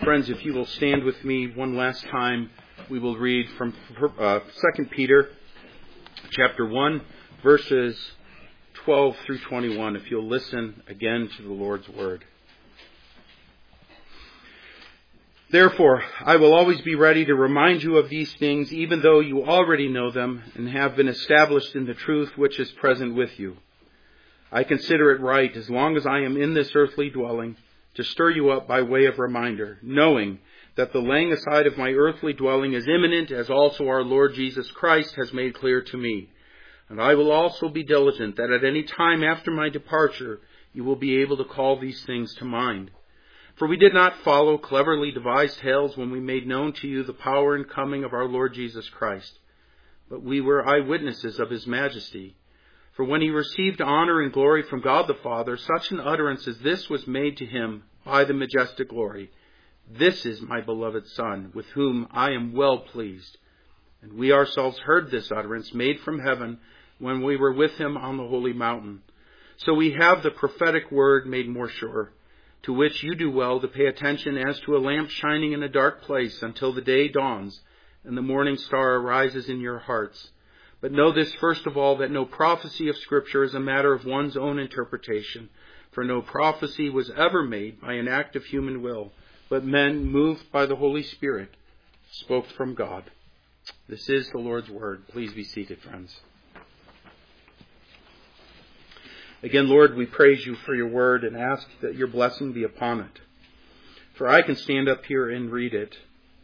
Friends, if you will stand with me one last time, we will read from 2 Peter chapter 1, verses 12 through 21, if you'll listen again to the Lord's word. Therefore, I will always be ready to remind you of these things, even though you already know them and have been established in the truth which is present with you. I consider it right, as long as I am in this earthly dwelling, to stir you up by way of reminder, knowing that the laying aside of my earthly dwelling is imminent, as also our Lord Jesus Christ has made clear to me. And I will also be diligent that at any time after my departure you will be able to call these things to mind. For we did not follow cleverly devised tales when we made known to you the power and coming of our Lord Jesus Christ, but we were eyewitnesses of his majesty. For when he received honor and glory from God the Father, such an utterance as this was made to him by the majestic glory. This is my beloved Son, with whom I am well pleased. And we ourselves heard this utterance made from heaven when we were with him on the holy mountain. So we have the prophetic word made more sure, to which you do well to pay attention as to a lamp shining in a dark place until the day dawns and the morning star arises in your hearts. But know this first of all, that no prophecy of Scripture is a matter of one's own interpretation. For no prophecy was ever made by an act of human will, but men, moved by the Holy Spirit, spoke from God. This is the Lord's word. Please be seated, friends. Again, Lord, we praise you for your word and ask that your blessing be upon it. For I can stand up here and read it,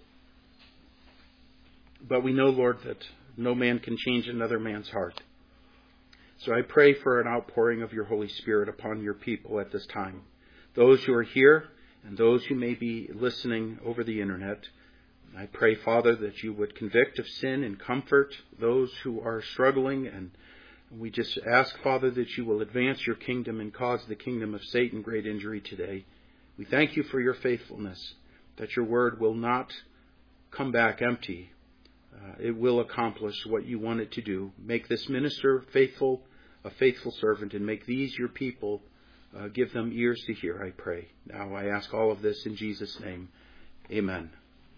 but we know, Lord, that no man can change another man's heart. So I pray for an outpouring of your Holy Spirit upon your people at this time. Those who are here and those who may be listening over the internet. I pray, Father, that you would convict of sin and comfort those who are struggling. And we just ask, Father, that you will advance your kingdom and cause the kingdom of Satan great injury today. We thank you for your faithfulness, that your word will not come back empty. It will accomplish what you want it to do. Make this minister faithful, a faithful servant, and make these your people. Give them ears to hear, I pray. Now I ask all of this in Jesus' name. Amen.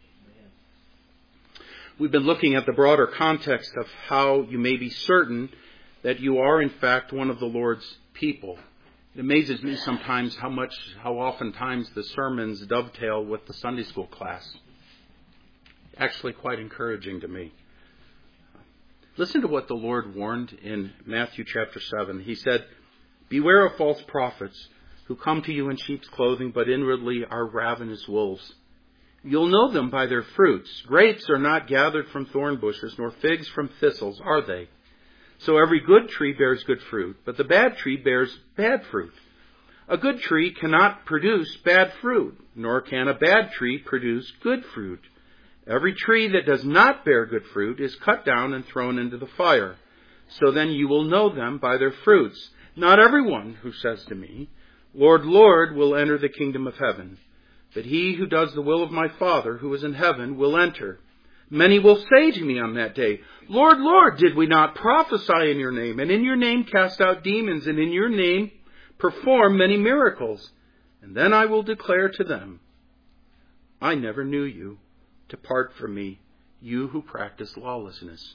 We've been looking at the broader context of how you may be certain that you are in fact one of the Lord's people. It amazes me sometimes how oftentimes the sermons dovetail with the Sunday school class. Actually quite encouraging to me. Listen to what the Lord warned in Matthew chapter 7. He said, "Beware of false prophets who come to you in sheep's clothing, but inwardly are ravenous wolves. You'll know them by their fruits. Grapes are not gathered from thorn bushes, nor figs from thistles, are they? So every good tree bears good fruit, but the bad tree bears bad fruit. A good tree cannot produce bad fruit, nor can a bad tree produce good fruit. Every tree that does not bear good fruit is cut down and thrown into the fire. So then you will know them by their fruits. Not everyone who says to me, 'Lord, Lord,' will enter the kingdom of heaven, but he who does the will of my Father who is in heaven will enter. Many will say to me on that day, 'Lord, Lord, did we not prophesy in your name, and in your name cast out demons, and in your name perform many miracles?' And then I will declare to them, 'I never knew you. Depart from me, you who practice lawlessness.'"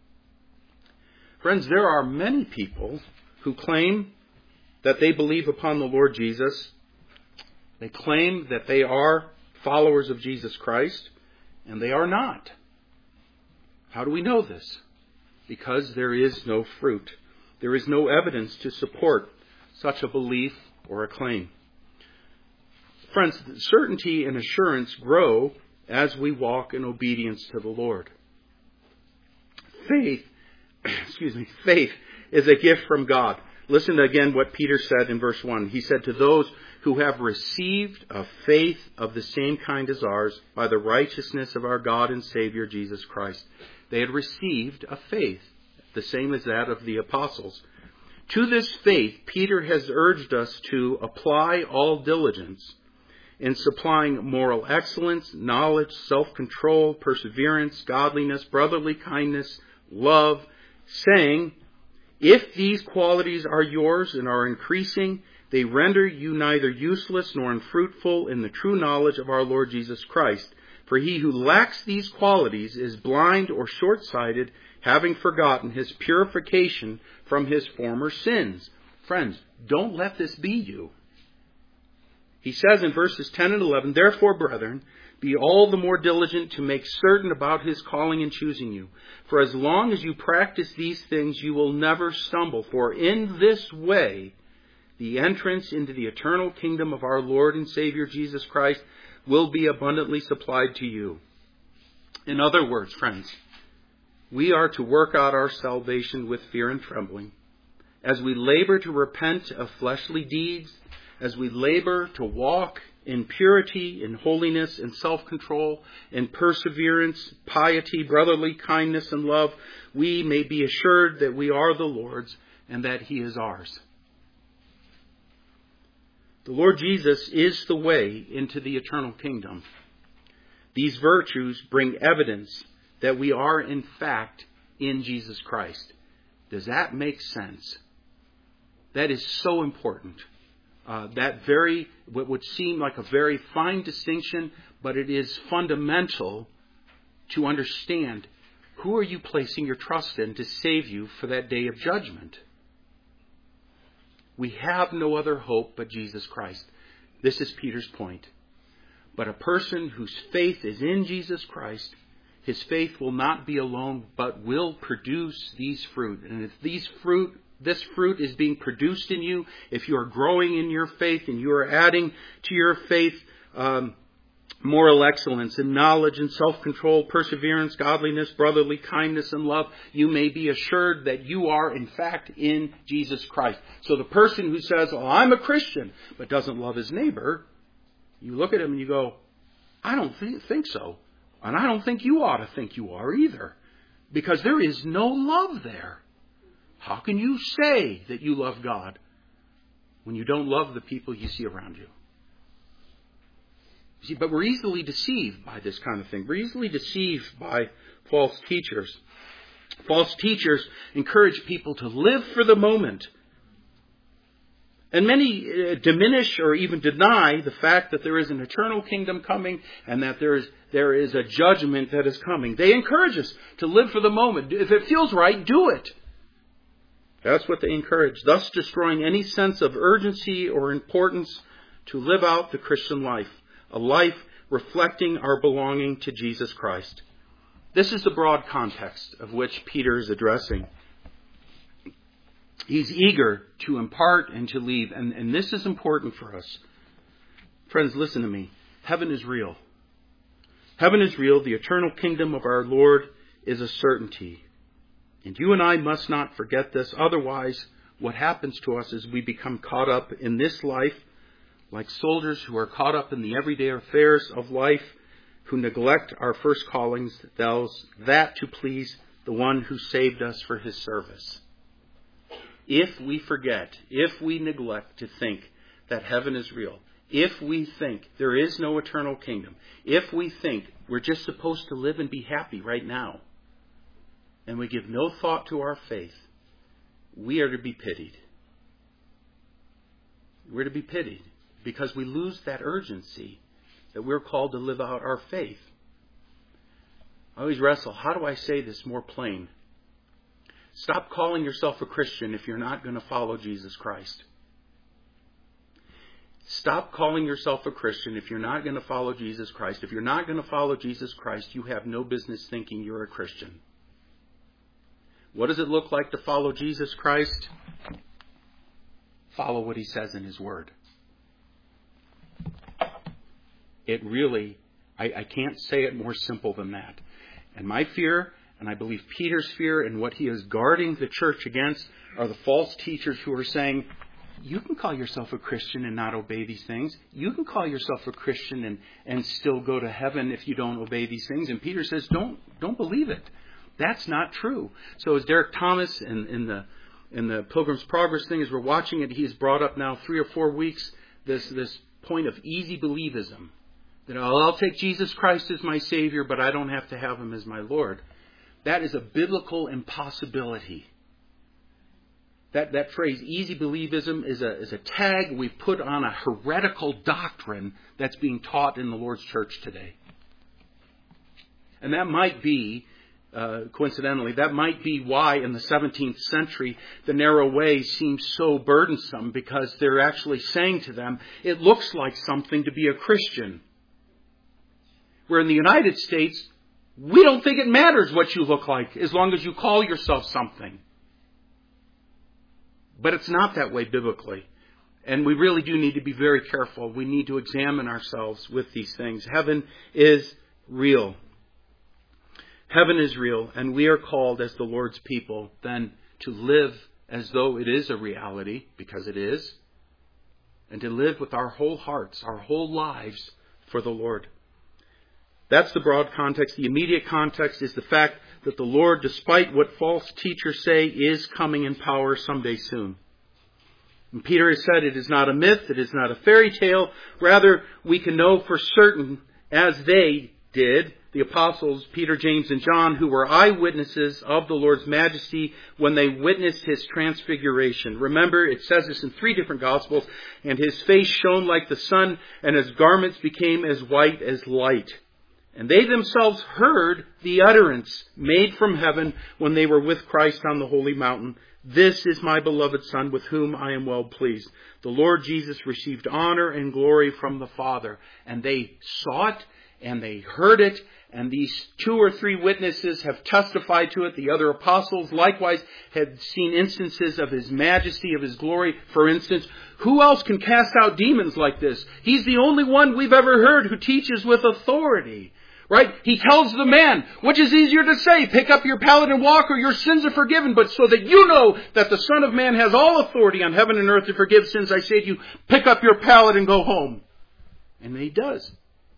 Friends, there are many people who claim that they believe upon the Lord Jesus. They claim that they are followers of Jesus Christ, and they are not. How do we know this? Because there is no fruit. There is no evidence to support such a belief or a claim. Friends, certainty and assurance grow as we walk in obedience to the Lord. Faith is a gift from God. Listen again what Peter said in verse 1. He said, "To those who have received a faith of the same kind as ours by the righteousness of our God and Savior Jesus Christ." They had received a faith, the same as that of the apostles. To this faith, Peter has urged us to apply all diligence in supplying moral excellence, knowledge, self-control, perseverance, godliness, brotherly kindness, love, saying, "If these qualities are yours and are increasing, They render you neither useless nor unfruitful in the true knowledge of our Lord Jesus Christ. For he who lacks these qualities is blind or short-sighted, having forgotten his purification from his former sins. Friends, don't let this be you. He says in verses 10 and 11, Therefore, brethren, be all the more diligent to make certain about his calling and choosing you. For as long as you practice these things, you will never stumble. For in this way, the entrance into the eternal kingdom of our Lord and Savior Jesus Christ will be abundantly supplied to you. In other words, friends, we are to work out our salvation with fear and trembling. As we labor to repent of fleshly deeds, as we labor to walk in purity, in holiness, in self-control, in perseverance, piety, brotherly kindness, and love, we may be assured that we are the Lord's and that he is ours. The Lord Jesus is the way into the eternal kingdom. These virtues bring evidence that we are in fact in Jesus Christ. Does that make sense? That is so important. What would seem like a very fine distinction, but it is fundamental to understand who are you placing your trust in to save you for that day of judgment. We have no other hope but Jesus Christ. This is Peter's point. But a person whose faith is in Jesus Christ, his faith will not be alone, but will produce these fruit. And if this fruit is being produced in you, if you are growing in your faith and you are adding to your faith moral excellence in knowledge and self-control, perseverance, godliness, brotherly kindness, and love, you may be assured that you are in fact in Jesus Christ. So the person who says, "Oh, I'm a Christian," but doesn't love his neighbor, you look at him and you go, "I don't think so. And I don't think you ought to think you are either. Because there is no love there. How can you say that you love God when you don't love the people you see around you?" See, but we're easily deceived by this kind of thing. We're easily deceived by false teachers. False teachers encourage people to live for the moment. And many diminish or even deny the fact that there is an eternal kingdom coming and that there is a judgment that is coming. They encourage us to live for the moment. If it feels right, do it. That's what they encourage, thus destroying any sense of urgency or importance to live out the Christian life, a life reflecting our belonging to Jesus Christ. This is the broad context of which Peter is addressing. He's eager to impart and to leave, and this is important for us. Friends, listen to me. Heaven is real. Heaven is real. The eternal kingdom of our Lord is a certainty. And you and I must not forget this. Otherwise, what happens to us is we become caught up in this life like soldiers who are caught up in the everyday affairs of life, who neglect our first callings, that to please the one who saved us for his service. If we forget, if we neglect to think that heaven is real, if we think there is no eternal kingdom, if we think we're just supposed to live and be happy right now, and we give no thought to our faith, we are to be pitied. We're to be pitied because we lose that urgency that we're called to live out our faith. I always wrestle, how do I say this more plain? Stop calling yourself a Christian if you're not going to follow Jesus Christ. Stop calling yourself a Christian if you're not going to follow Jesus Christ. If you're not going to follow Jesus Christ, you have no business thinking you're a Christian. What does it look like to follow Jesus Christ? Follow what he says in his word. It really, I can't say it more simple than that. And my fear, and I believe Peter's fear, and what he is guarding the church against, are the false teachers who are saying, you can call yourself a Christian and not obey these things. You can call yourself a Christian and still go to heaven if you don't obey these things. And Peter says, don't believe it. That's not true. So as Derek Thomas in the Pilgrim's Progress thing, as we're watching it, he's brought up now 3 or 4 weeks this point of easy believism. That I'll take Jesus Christ as my Savior, but I don't have to have him as my Lord. That is a biblical impossibility. That phrase, easy believism, is a tag we put on a heretical doctrine that's being taught in the Lord's church today. And that might be, coincidentally, that might be why in the 17th century the narrow way seems so burdensome, because they're actually saying to them, it looks like something to be a Christian. Where in the United States, we don't think it matters what you look like as long as you call yourself something. But it's not that way biblically. And we really do need to be very careful. We need to examine ourselves with these things. Heaven is real. Heaven is real, and we are called as the Lord's people then to live as though it is a reality, because it is, and to live with our whole hearts, our whole lives for the Lord. That's the broad context. The immediate context is the fact that the Lord, despite what false teachers say, is coming in power someday soon. And Peter has said it is not a myth, it is not a fairy tale. Rather, we can know for certain, as they did, the apostles, Peter, James, and John, who were eyewitnesses of the Lord's majesty when they witnessed His transfiguration. Remember, it says this in 3 different Gospels, and His face shone like the sun, and His garments became as white as light. And they themselves heard the utterance made from heaven when they were with Christ on the holy mountain. This is my beloved Son, with whom I am well pleased. The Lord Jesus received honor and glory from the Father. And they saw it, and they heard it, and these 2 or 3 witnesses have testified to it. The other apostles likewise had seen instances of His majesty, of His glory. For instance, who else can cast out demons like this? He's the only one we've ever heard who teaches with authority. Right? He tells the man, which is easier to say, pick up your pallet and walk, or your sins are forgiven. But so that you know that the Son of Man has all authority on heaven and earth to forgive sins, I say to you, pick up your pallet and go home. And He does.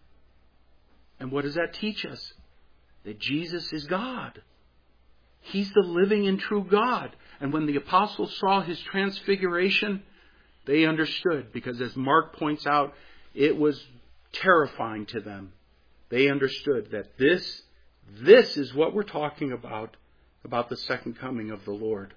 And what does that teach us? That Jesus is God. He's the living and true God. And when the apostles saw His transfiguration, they understood. Because as Mark points out, it was terrifying to them. They understood that this is what we're talking about the second coming of the Lord.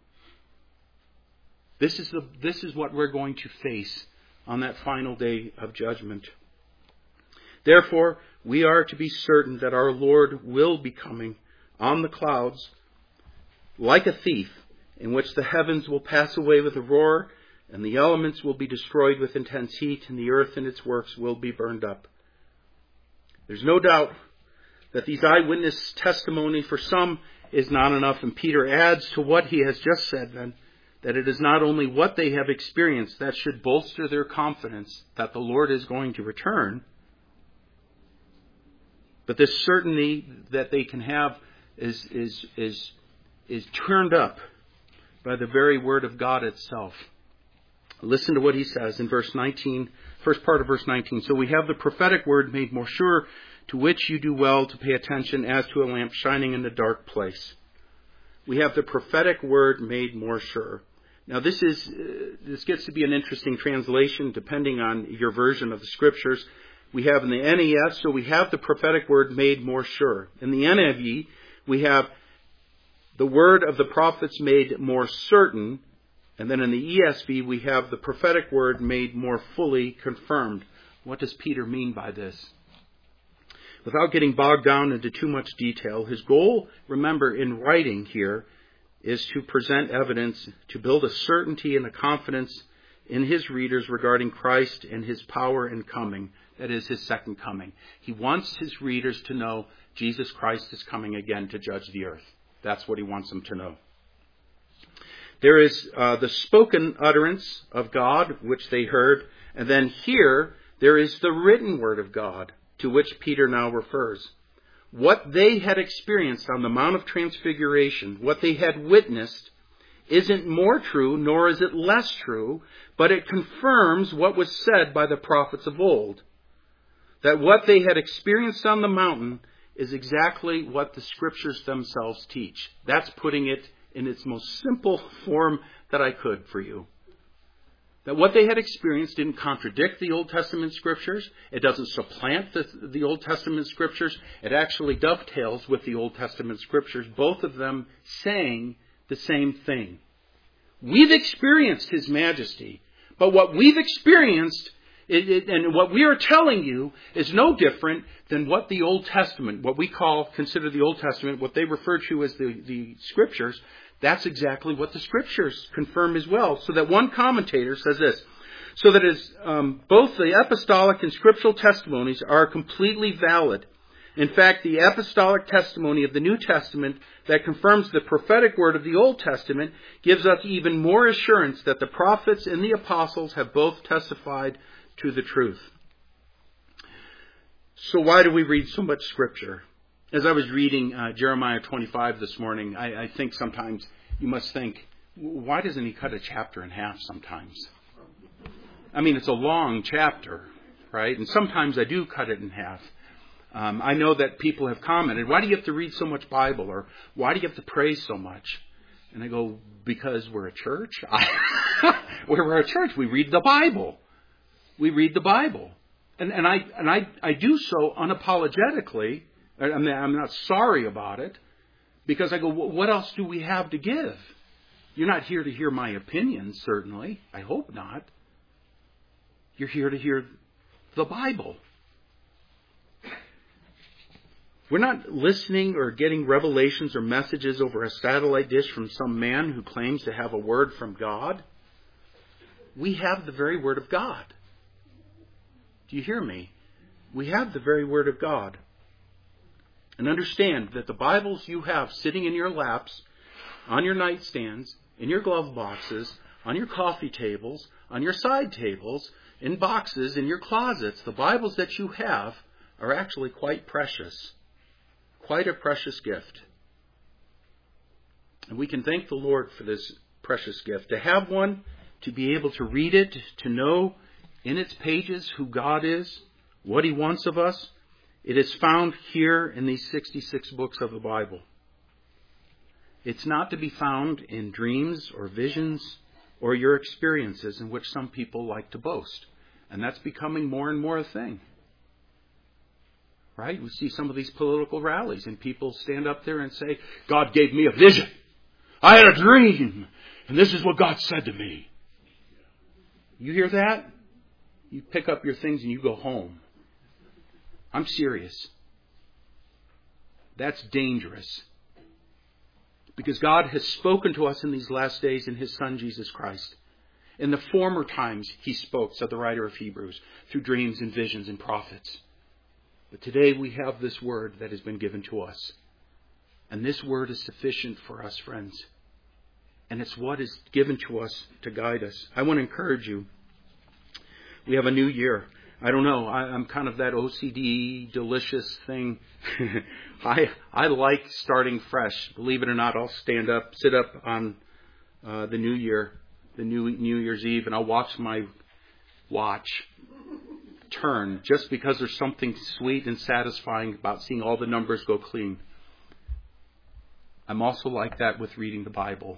This is what we're going to face on that final day of judgment. Therefore, we are to be certain that our Lord will be coming on the clouds like a thief, in which the heavens will pass away with a roar, and the elements will be destroyed with intense heat, and the earth and its works will be burned up. There's no doubt that these eyewitness testimony for some is not enough. And Peter adds to what he has just said then, that it is not only what they have experienced that should bolster their confidence that the Lord is going to return, but this certainty that they can have is turned up by the very word of God itself. Listen to what he says in verse 19, first part of verse 19. So we have the prophetic word made more sure, to which you do well to pay attention as to a lamp shining in a dark place. We have the prophetic word made more sure. Now this gets to be an interesting translation depending on your version of the scriptures. We have in the NES, so we have the prophetic word made more sure. In the NIV, we have the word of the prophets made more certain. And then in the ESV, we have the prophetic word made more fully confirmed. What does Peter mean by this? Without getting bogged down into too much detail, his goal, remember, in writing here, is to present evidence, to build a certainty and a confidence in his readers regarding Christ and His power and coming. That is, His second coming. He wants his readers to know Jesus Christ is coming again to judge the earth. That's what he wants them to know. There is the spoken utterance of God, which they heard. And then here, there is the written word of God, to which Peter now refers. What they had experienced on the Mount of Transfiguration, what they had witnessed, isn't more true, nor is it less true, but it confirms what was said by the prophets of old. That what they had experienced on the mountain is exactly what the Scriptures themselves teach. That's putting it in its most simple form that I could for you. That what they had experienced didn't contradict the Old Testament Scriptures. It doesn't supplant the Old Testament Scriptures. It actually dovetails with the Old Testament Scriptures, both of them saying the same thing. We've experienced His majesty. But what we've experienced and what we are telling you is no different than what the Old Testament, what we consider the Old Testament, what they refer to as the Scriptures, that's exactly what the Scriptures confirm as well. So that one commentator says this, so that both the apostolic and scriptural testimonies are completely valid. In fact, the apostolic testimony of the New Testament that confirms the prophetic word of the Old Testament gives us even more assurance that the prophets and the apostles have both testified to the truth. So why do we read so much Scripture? As I was reading Jeremiah 25 this morning, I think sometimes you must think, why doesn't he cut a chapter in half sometimes? I mean, it's a long chapter, right? And sometimes I do cut it in half. I know that people have commented, why do you have to read so much Bible? Or why do you have to pray so much? And I go, because we're a church. We're a church. We read the Bible. We read the Bible. And I do so unapologetically. I mean, I'm not sorry about it. Because I go, what else do we have to give? You're not here to hear my opinions, certainly. I hope not. You're here to hear the Bible. We're not listening or getting revelations or messages over a satellite dish from some man who claims to have a word from God. We have the very Word of God. Do you hear me? We have the very Word of God. And understand that the Bibles you have sitting in your laps, on your nightstands, in your glove boxes, on your coffee tables, on your side tables, in boxes, in your closets, the Bibles that you have are actually quite precious. Quite a precious gift. And we can thank the Lord for this precious gift. To have one, to be able to read it, to know in its pages who God is, what He wants of us, it is found here in these 66 books of the Bible. It's not to be found in dreams or visions or your experiences in which some people like to boast. And that's becoming more and more a thing. Right? We see some of these political rallies and people stand up there and say, God gave me a vision. I had a dream. And this is what God said to me. You hear that? You pick up your things and you go home. I'm serious. That's dangerous. Because God has spoken to us in these last days in His Son, Jesus Christ. In the former times, He spoke, said the writer of Hebrews, through dreams and visions and prophets. But today we have this word that has been given to us. And this word is sufficient for us, friends. And it's what is given to us to guide us. I want to encourage you. We have a new year. I don't know. I'm kind of that OCD, delicious thing. I like starting fresh. Believe it or not, I'll sit up on the new year, the New Year's Eve, and I'll watch my watch turn just because there's something sweet and satisfying about seeing all the numbers go clean. I'm also like that with reading the Bible.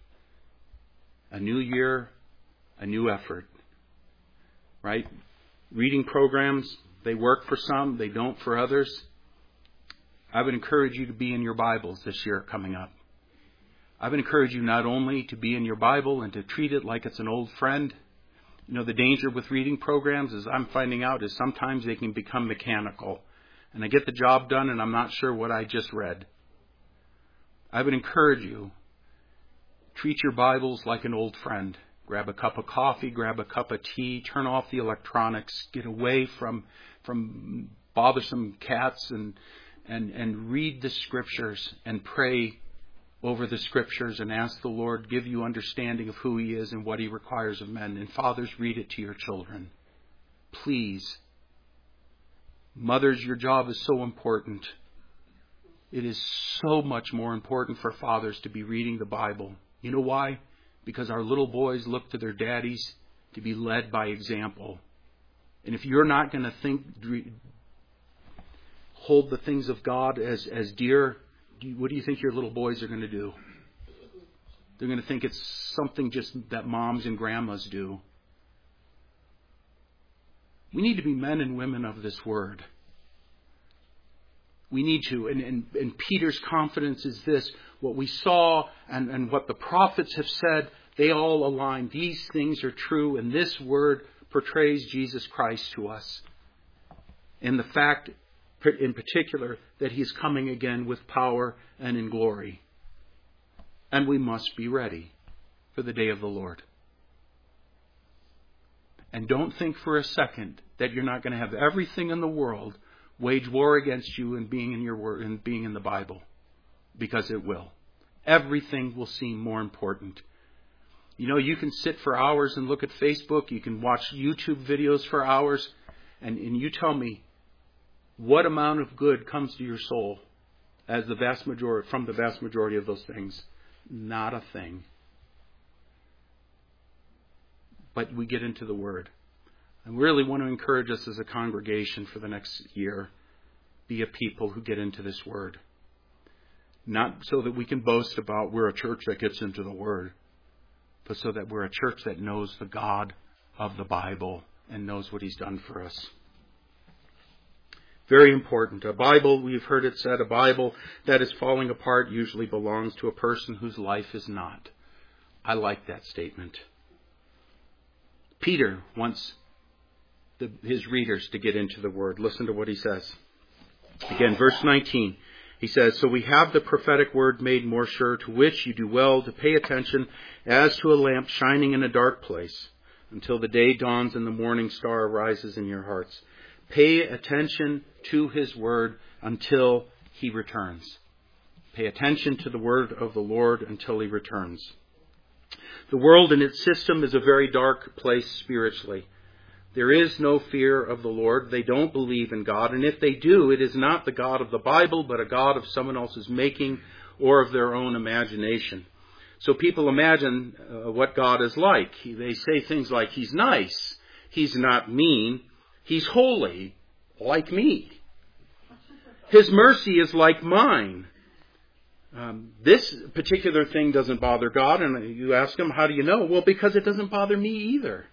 A new year, a new effort. Right? Reading programs, they work for some, they don't for others. I would encourage you to be in your Bibles this year coming up. I would encourage you not only to be in your Bible and to treat it like it's an old friend. You know, the danger with reading programs, as I'm finding out, is sometimes they can become mechanical. And I get the job done and I'm not sure what I just read. I would encourage you, treat your Bibles like an old friend. Grab a cup of coffee, grab a cup of tea, turn off the electronics, get away from bothersome cats and read the Scriptures and pray over the Scriptures and ask the Lord, give you understanding of who He is and what He requires of men. And fathers, read it to your children. Please. Mothers, your job is so important. It is so much more important for fathers to be reading the Bible. You know why? Because our little boys look to their daddies to be led by example. And if you're not going to hold the things of God as dear, what do you think your little boys are going to do? They're going to think it's something just that moms and grandmas do. We need to be men and women of this word. We need to. And Peter's confidence is this. What we saw and what the prophets have said, They all align. These things are true, and this word portrays Jesus Christ to us. And the fact, in particular, that He's coming again with power and in glory. And we must be ready for the day of the Lord. And don't think for a second that you're not going to have everything in the world wage war against you and being in your word and being in the Bible, because it will. Everything will seem more important. You know, you can sit for hours and look at Facebook. You can watch YouTube videos for hours, and you tell me what amount of good comes to your soul as from the vast majority of those things. Not a thing. But we get into the Word. I really want to encourage us as a congregation for the next year. Be a people who get into this Word. Not so that we can boast about we're a church that gets into the Word, but so that we're a church that knows the God of the Bible and knows what He's done for us. Very important. A Bible, we've heard it said, a Bible that is falling apart usually belongs to a person whose life is not. I like that statement. Peter wants his readers to get into the Word. Listen to what he says. Again, verse 19. He says, "So we have the prophetic word made more sure, to which you do well to pay attention as to a lamp shining in a dark place, until the day dawns and the morning star arises in your hearts." Pay attention to His Word until He returns. Pay attention to the Word of the Lord until He returns. The world and its system is a very dark place spiritually. There is no fear of the Lord. They don't believe in God. And if they do, it is not the God of the Bible, but a God of someone else's making or of their own imagination. So people imagine what God is like. They say things like, He's nice, He's not mean, He's holy, like me. His mercy is like mine. This particular thing doesn't bother God. And you ask Him, how do you know? Well, because it doesn't bother me either.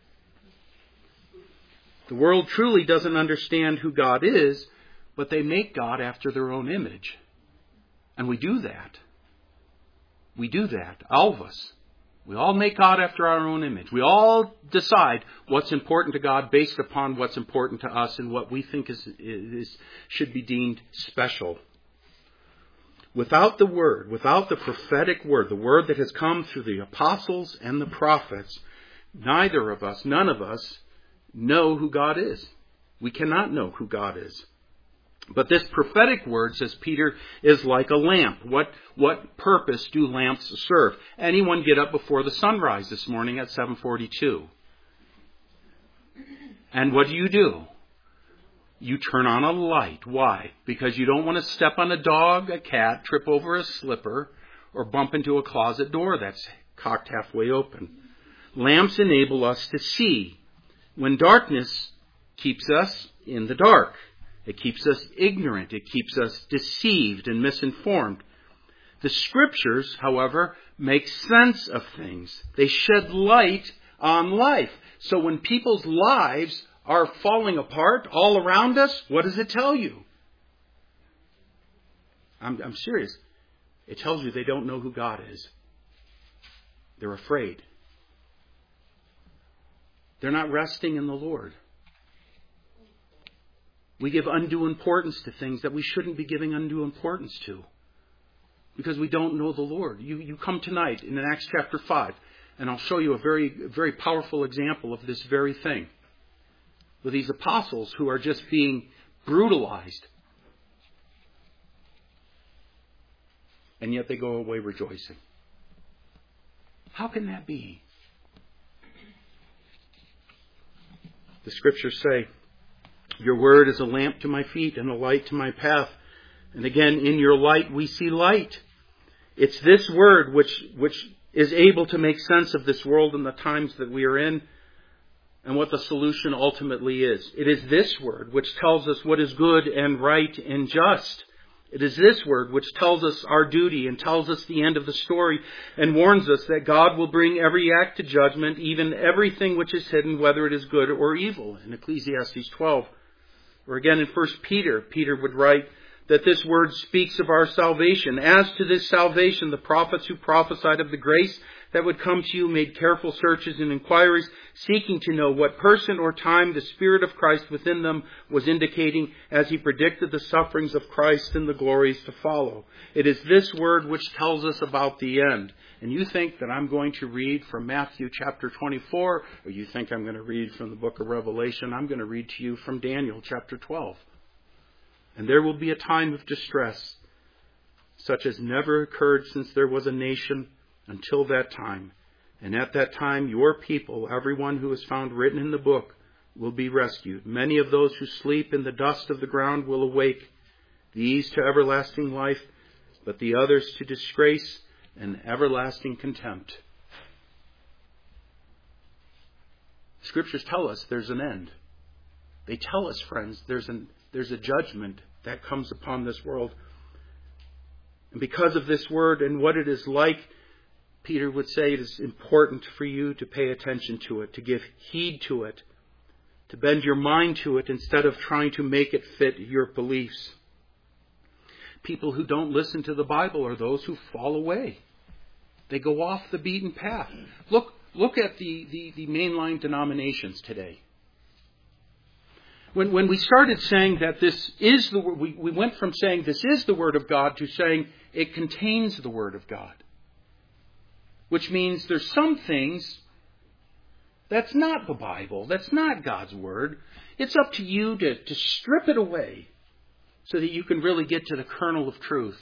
The world truly doesn't understand who God is, but they make God after their own image. And we do that. We do that. All of us. We all make God after our own image. We all decide what's important to God based upon what's important to us and what we think should be deemed special. Without the Word, without the prophetic Word, the Word that has come through the apostles and the prophets, none of us, know who God is. We cannot know who God is. But this prophetic word, says Peter, is like a lamp. What purpose do lamps serve? Anyone get up before the sunrise this morning at 7:42? And what do? You turn on a light. Why? Because you don't want to step on a dog, a cat, trip over a slipper, or bump into a closet door that's cocked halfway open. Lamps enable us to see. When darkness keeps us in the dark. It keeps us ignorant. It keeps us deceived and misinformed. The Scriptures, however, make sense of things. They shed light on life. So when people's lives are falling apart all around us, what does it tell you? I'm serious. It tells you they don't know who God is. They're afraid. They're not resting in the Lord. We give undue importance to things that we shouldn't be giving undue importance to, because we don't know the Lord. You come tonight in Acts chapter 5, and I'll show you a very, very powerful example of this very thing. With these apostles who are just being brutalized. And yet they go away rejoicing. How can that be? The Scriptures say, "Your word is a lamp to my feet and a light to my path." And again, in your light we see light. It's this word which is able to make sense of this world and the times that we are in and what the solution ultimately is. It is this word which tells us what is good and right and just. It is this word which tells us our duty and tells us the end of the story and warns us that God will bring every act to judgment, even everything which is hidden, whether it is good or evil, in Ecclesiastes 12. Or again in 1 Peter, Peter would write that this word speaks of our salvation. As to this salvation, the prophets who prophesied of the grace that would come to you made careful searches and inquiries, seeking to know what person or time the Spirit of Christ within them was indicating as he predicted the sufferings of Christ and the glories to follow. It is this word which tells us about the end. And you think that I'm going to read from Matthew chapter 24, or you think I'm going to read from the book of Revelation. I'm going to read to you from Daniel chapter 12. And there will be a time of distress, such as never occurred since there was a nation until that time. And at that time, your people, everyone who is found written in the book, will be rescued. Many of those who sleep in the dust of the ground will awake, these to everlasting life, but the others to disgrace and everlasting contempt. Scriptures tell us there's an end. They tell us, friends, there's a judgment that comes upon this world. And because of this word and what it is like, Peter would say it is important for you to pay attention to it, to give heed to it, to bend your mind to it instead of trying to make it fit your beliefs. People who don't listen to the Bible are those who fall away. They go off the beaten path. Look at the mainline denominations today. When we started saying that this is the word, we went from saying this is the Word of God to saying it contains the Word of God. Which means there's some things that's not the Bible, that's not God's Word. It's up to you to strip it away so that you can really get to the kernel of truth.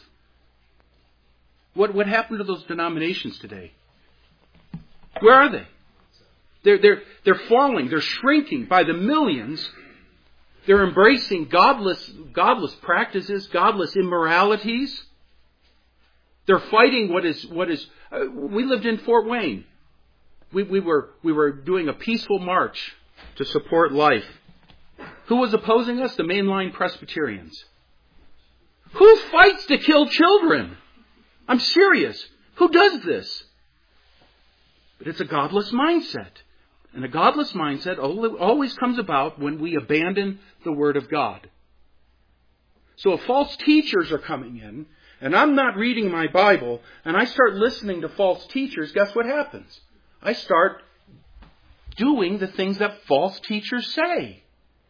What happened to those denominations today? Where are they? They're falling, they're shrinking by the millions. They're embracing godless practices, godless immoralities. They're fighting what is. We lived in Fort Wayne. We were doing a peaceful march to support life. Who was opposing us? The mainline Presbyterians. Who fights to kill children? I'm serious. Who does this? But it's a godless mindset. And a godless mindset always comes about when we abandon the Word of God. So if false teachers are coming in, and I'm not reading my Bible, and I start listening to false teachers, guess what happens? I start doing the things that false teachers say.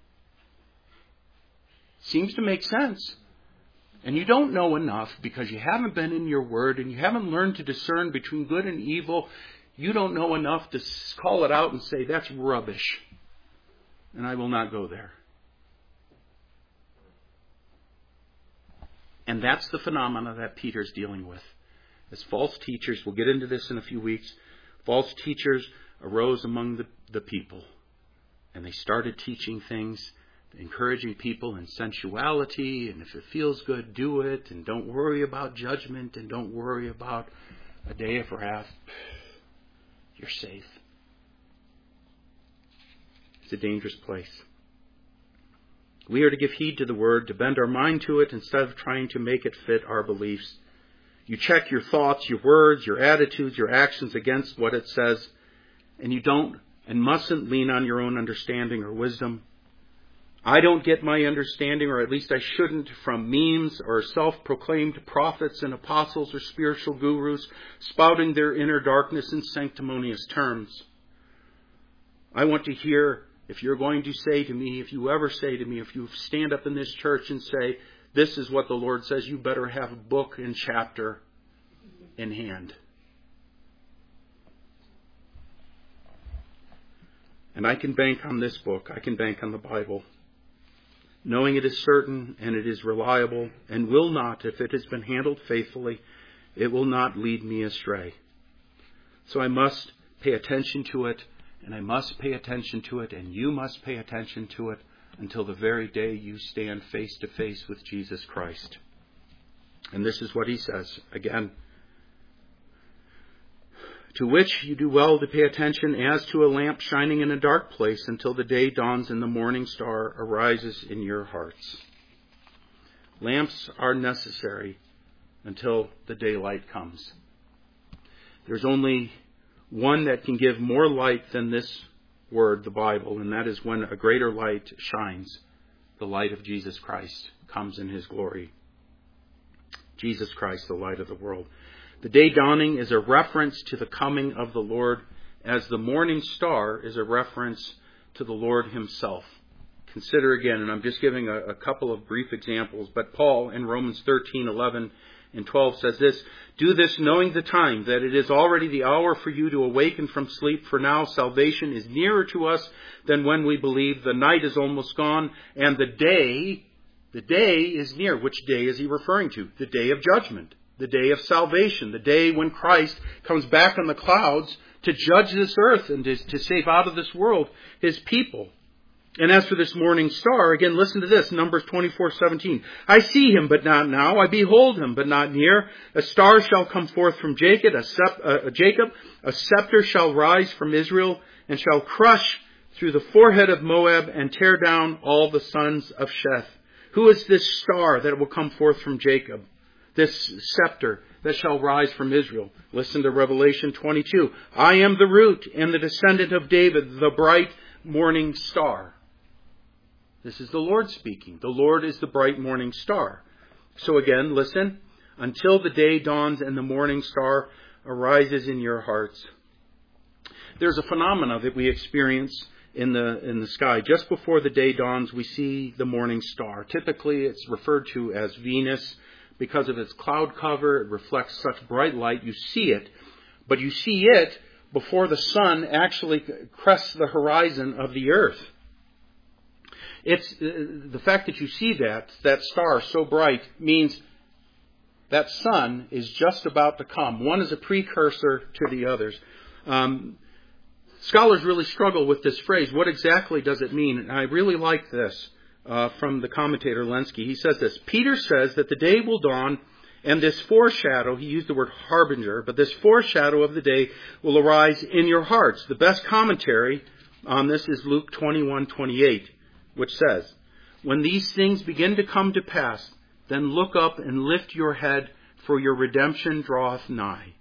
Seems to make sense. And you don't know enough because you haven't been in your Word and you haven't learned to discern between good and evil. You don't know enough to call it out and say, that's rubbish. And I will not go there. And that's the phenomena that Peter's dealing with. As false teachers, we'll get into this in a few weeks, false teachers arose among the people. And they started teaching things, encouraging people in sensuality, and if it feels good, do it, and don't worry about judgment, and don't worry about a day of wrath. You're safe. It's a dangerous place. We are to give heed to the Word, to bend our mind to it instead of trying to make it fit our beliefs. You check your thoughts, your words, your attitudes, your actions against what it says, and you don't and mustn't lean on your own understanding or wisdom. I don't get my understanding, or at least I shouldn't, from memes or self-proclaimed prophets and apostles or spiritual gurus spouting their inner darkness in sanctimonious terms. I want to hear, if you're going to say to me, if you ever say to me, if you stand up in this church and say, this is what the Lord says, you better have a book and chapter in hand. And I can bank on this book. I can bank on the Bible. Knowing it is certain and it is reliable and will not, if it has been handled faithfully, it will not lead me astray. So I must pay attention to it, and I must pay attention to it, and you must pay attention to it until the very day you stand face to face with Jesus Christ. And this is what he says again. To which you do well to pay attention as to a lamp shining in a dark place until the day dawns and the morning star arises in your hearts. Lamps are necessary until the daylight comes. There's only one that can give more light than this word, the Bible, and that is when a greater light shines. The light of Jesus Christ comes in his glory. Jesus Christ, the light of the world. The day dawning is a reference to the coming of the Lord, as the morning star is a reference to the Lord himself. Consider again, and I'm just giving a couple of brief examples, but Paul in Romans 13:11 and 12 says this, "Do this knowing the time, that it is already the hour for you to awaken from sleep, for now salvation is nearer to us than when we believed. The night is almost gone, and the day is near." Which day is he referring to? The day of judgment, the day of salvation, the day when Christ comes back on the clouds to judge this earth and to save out of this world his people. And as for this morning star, again, listen to this, Numbers 24:17. "I see him, but not now. I behold him, but not near. A star shall come forth from Jacob. A scepter shall rise from Israel, and shall crush through the forehead of Moab, and tear down all the sons of Sheth." Who is this star that will come forth from Jacob? This scepter that shall rise from Israel. Listen to Revelation 22. "I am the root and the descendant of David, the bright morning star." This is the Lord speaking. The Lord is the bright morning star. So again, listen. "Until the day dawns and the morning star arises in your hearts." There's a phenomena that we experience in the sky. Just before the day dawns, we see the morning star. Typically, it's referred to as Venus because of its cloud cover. It reflects such bright light. You see it, but you see it before the sun actually crests the horizon of the earth. It's the fact that you see that star so bright means that sun is just about to come. One is a precursor to the others. Scholars really struggle with this phrase. What exactly does it mean? And I really like this from the commentator Lenski. He says this, "Peter says that the day will dawn, and this foreshadow," he used the word harbinger, but this foreshadow of the day will arise in your hearts. The best commentary on this is Luke 21:28. Which says, "When these things begin to come to pass, then look up and lift your head, for your redemption draweth nigh."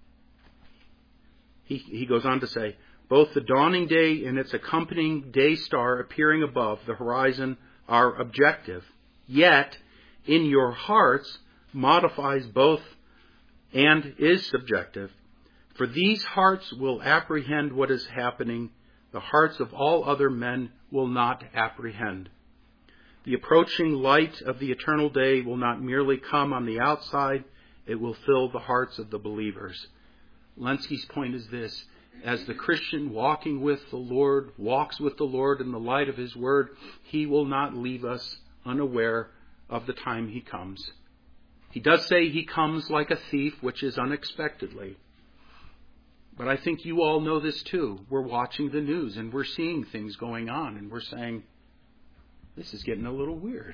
He goes on to say, "Both the dawning day and its accompanying day star appearing above the horizon are objective, yet in your hearts modifies both and is subjective. For these hearts will apprehend what is happening. The hearts of all other men will not apprehend. The approaching light of the eternal day will not merely come on the outside, it will fill the hearts of the believers." Lenski's point is this: as the Christian walking with the Lord, walks with the Lord in the light of his word, he will not leave us unaware of the time he comes. He does say he comes like a thief, which is unexpectedly. But I think you all know this too. We're watching the news and we're seeing things going on and we're saying, this is getting a little weird.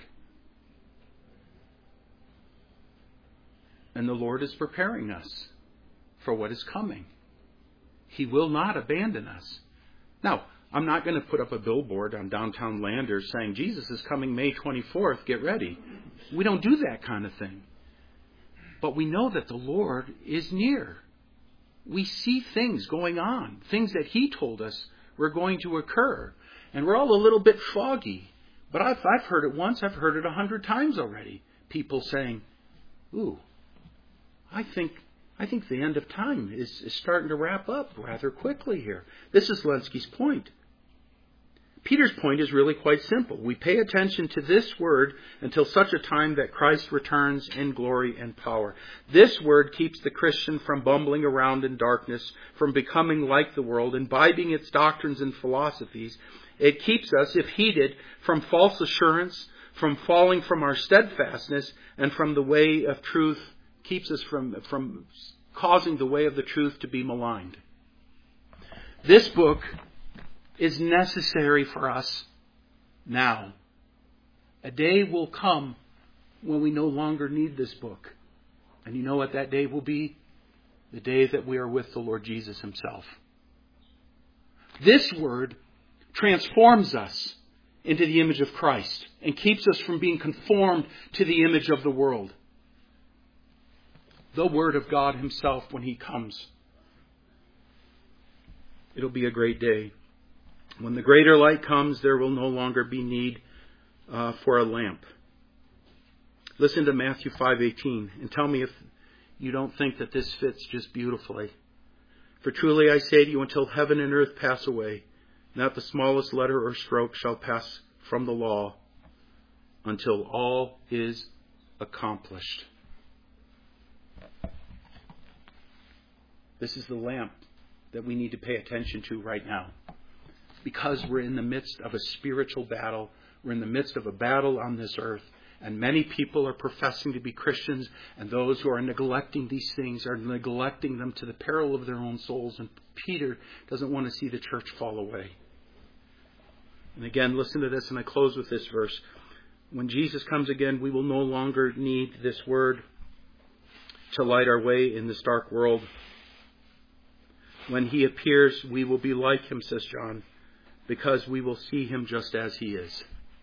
And the Lord is preparing us for what is coming. He will not abandon us. Now, I'm not going to put up a billboard on downtown Landers saying, "Jesus is coming May 24th, get ready." We don't do that kind of thing. But we know that the Lord is near. We see things going on, things that he told us were going to occur. And we're all a little bit foggy. But I've heard it once, I've heard it 100 times already. People saying, "Ooh, I think the end of time is starting to wrap up rather quickly here." This is Lenski's point. Peter's point is really quite simple. We pay attention to this word until such a time that Christ returns in glory and power. This word keeps the Christian from bumbling around in darkness, from becoming like the world, imbibing its doctrines and philosophies. It keeps us, if heeded, from false assurance, from falling from our steadfastness, and from the way of truth, keeps us from causing the way of the truth to be maligned. This book is necessary for us now. A day will come when we no longer need this book. And you know what that day will be? The day that we are with the Lord Jesus himself. This word transforms us into the image of Christ and keeps us from being conformed to the image of the world. The Word of God himself when he comes. It'll be a great day. When the greater light comes, there will no longer be need for a lamp. Listen to Matthew 5:18 and tell me if you don't think that this fits just beautifully. For truly I say to you, until heaven and earth pass away, not the smallest letter or stroke shall pass from the law until all is accomplished. This is the lamp that we need to pay attention to right now. Because we're in the midst of a spiritual battle. We're in the midst of a battle on this earth. And many people are professing to be Christians. And those who are neglecting these things are neglecting them to the peril of their own souls. And Peter doesn't want to see the church fall away. And again, listen to this, and I close with this verse. When Jesus comes again, we will no longer need this word to light our way in this dark world. When he appears, we will be like him, says John, because we will see him just as he is.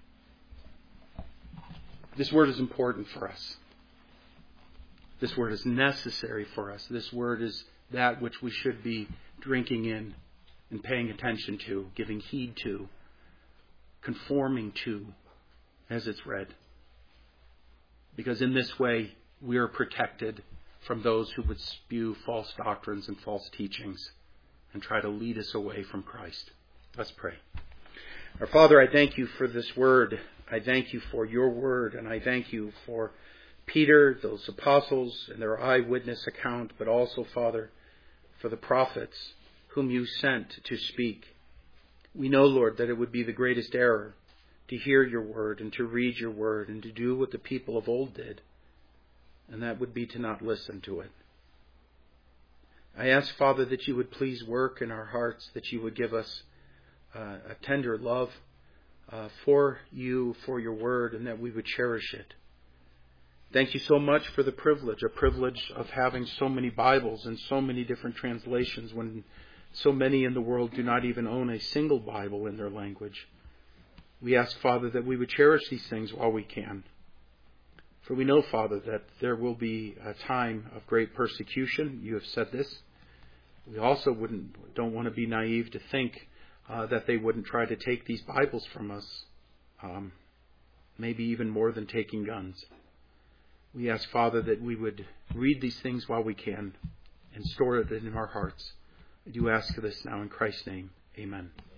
This word is important for us. This word is necessary for us. This word is that which we should be drinking in and paying attention to, giving heed to, conforming to as it's read. Because in this way, we are protected from those who would spew false doctrines and false teachings and try to lead us away from Christ. Let's pray. Our Father, I thank you for this word. I thank you for your word, and I thank you for Peter, those apostles, and their eyewitness account, but also, Father, for the prophets whom you sent to speak. We know, Lord, that it would be the greatest error to hear your word and to read your word and to do what the people of old did, and that would be to not listen to it. I ask, Father, that you would please work in our hearts, that you would give us a tender love for you, for your word, and that we would cherish it. Thank you so much for the privilege of having so many Bibles and so many different translations when so many in the world do not even own a single Bible in their language. We ask, Father, that we would cherish these things while we can. For we know, Father, that there will be a time of great persecution. You have said this. We also don't want to be naive to think that they wouldn't try to take these Bibles from us, maybe even more than taking guns. We ask, Father, that we would read these things while we can and store it in our hearts. I do ask this now in Christ's name. Amen.